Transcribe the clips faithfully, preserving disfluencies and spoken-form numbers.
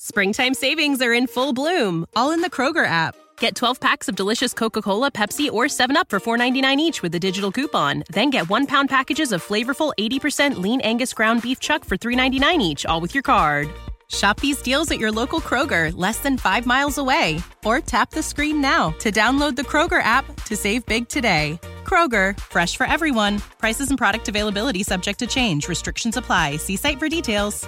Springtime savings are in full bloom, all in the Kroger app. Get twelve packs of delicious Coca-Cola, Pepsi, or seven up for four ninety-nine each with a digital coupon. Then get one-pound packages of flavorful eighty percent lean Angus ground beef chuck for three ninety-nine each, all with your card. Shop these deals at your local Kroger, less than five miles away. Or tap the screen now to download the Kroger app to save big today. Kroger, fresh for everyone. Prices and product availability subject to change. Restrictions apply. See site for details.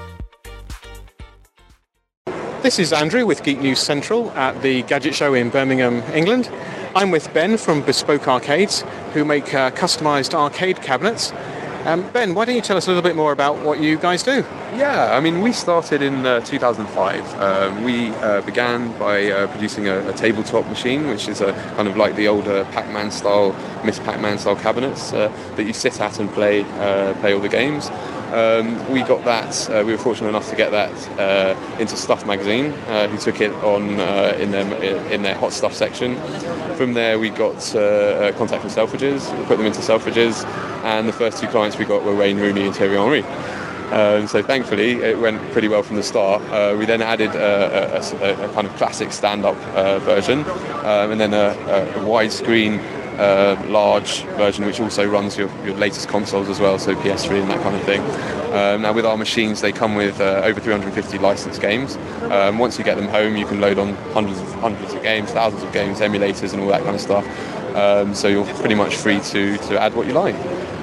This is Andrew with Geek News Central at the Gadget Show in Birmingham, England. I'm with Ben from Bespoke Arcades, who make uh, customised arcade cabinets. Um, Ben, why don't you tell us a little bit more about what you guys do? Yeah, I mean, we started in uh, two thousand five. Um, we uh, began by uh, producing a, a tabletop machine, which is a kind of like the older Pac-Man style, Miss Pac-Man style cabinets uh, that you sit at and play uh, play all the games. Um, we got that, uh, we were fortunate enough to get that uh, into Stuff magazine, uh, who took it on uh, in, their, in their hot stuff section. From there we got uh, contact from Selfridges, we put them into Selfridges, and the first two clients we got were Wayne Rooney and Thierry Henry. Um, so thankfully it went pretty well from the start. Uh, we then added a, a, a kind of classic stand-up uh, version, um, and then a, a widescreen Uh, large version which also runs your, your latest consoles as well, so P S three and that kind of thing. Um, now with our machines they come with uh, over three hundred fifty licensed games. Um, once you get them home you can load on hundreds of, hundreds of games, thousands of games, emulators and all that kind of stuff. Um, so you're pretty much free to, to add what you like.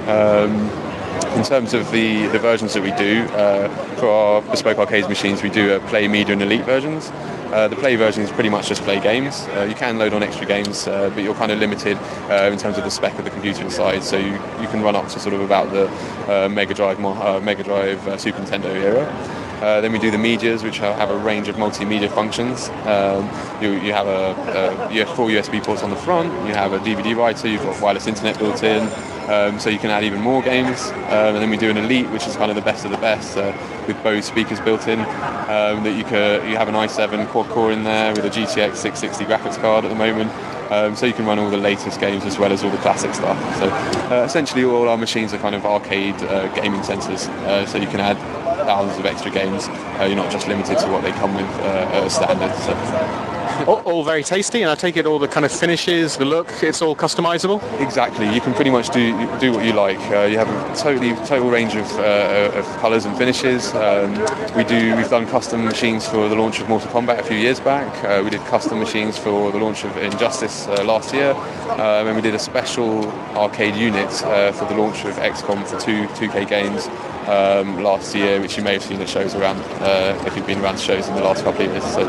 Um, in terms of the, the versions that we do, uh, for our Bespoke Arcades machines we do uh, Play, Media and Elite versions. Uh, the Play version is pretty much just play games. Uh, you can load on extra games, uh, but you're kind of limited uh, in terms of the spec of the computer inside. So you, you can run up to sort of about the uh, Mega Drive, uh, Mega Drive uh, Super Nintendo era. Uh, then we do the medias, which have a range of multimedia functions. Um, you, you have a, a you have four U S B ports on the front. You have a D V D writer. You've got wireless internet built in, um, so you can add even more games. Um, and then we do an Elite, which is kind of the best of the best, uh, with Bose speakers built in. Um, that you can you have an i seven quad core in there with a G T X six sixty graphics card at the moment. Um, so you can run all the latest games as well as all the classic stuff. So uh, essentially all our machines are kind of arcade uh, gaming centres, uh, so you can add thousands of extra games. Uh, you're not just limited to what they come with uh, as standard. So. All, all very tasty, and I take it all the kind of finishes, the look, it's all customizable? Exactly, you can pretty much do do what you like. Uh, you have a totally total range of, uh, of colours and finishes. Um, we do, we've done custom machines for the launch of Mortal Kombat a few years back. Uh, we did custom machines for the launch of Injustice uh, last year, um, and we did a special arcade unit uh, for the launch of X COM for two 2K games um, last year, which you may have seen at shows around, uh, if you've been around shows in the last couple of years. So.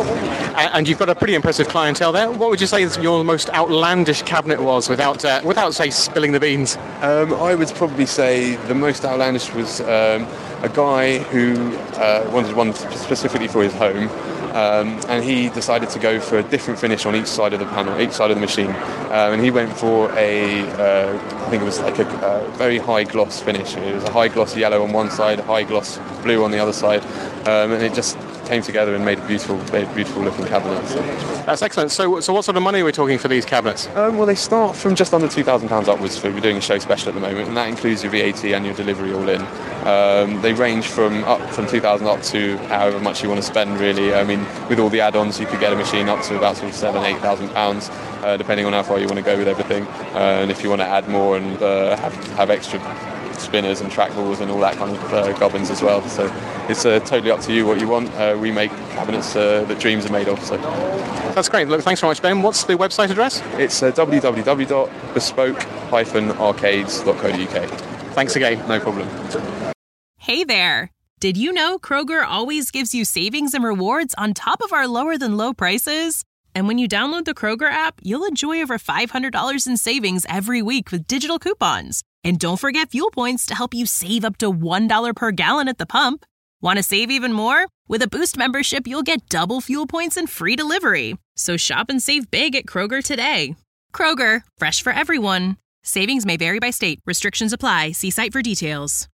And you've got a pretty impressive clientele there. What would you say your most outlandish cabinet was, without, uh, without say, spilling the beans? Um, I would probably say the most outlandish was um, a guy who uh, wanted one specifically for his home. Um, and he decided to go for a different finish on each side of the panel, each side of the machine. Um, and he went for a, uh, I think it was like a, a very high gloss finish. It was a high gloss yellow on one side, a high gloss blue on the other side, um, and it just came together and made a beautiful, made a beautiful looking cabinet. So. That's excellent. So, so what sort of money are we talking for these cabinets? Um, well, they start from just under two thousand pounds upwards. For, we're doing a show special at the moment, and that includes your V A T and your delivery all in. Um, they range from up from two thousand up to however much you want to spend, really. I mean, with all the add-ons, you could get a machine up to about sort of seven, eight thousand pounds, uh, depending on how far you want to go with everything. Uh, and if you want to add more and uh, have, have extra spinners and trackballs and all that kind of uh, gubbins as well. So it's uh, totally up to you what you want. Uh, we make cabinets uh, that dreams are made of. So that's great. Look, thanks very much, Ben. What's the website address? It's uh, w w w dot bespoke dash arcades dot co dot u k. Thanks again. No problem. Hey there. Did you know Kroger always gives you savings and rewards on top of our lower than low prices? And when you download the Kroger app, you'll enjoy over five hundred dollars in savings every week with digital coupons. And don't forget fuel points to help you save up to one dollar per gallon at the pump. Want to save even more? With a Boost membership, you'll get double fuel points and free delivery. So shop and save big at Kroger today. Kroger, fresh for everyone. Savings may vary by state. Restrictions apply. See site for details.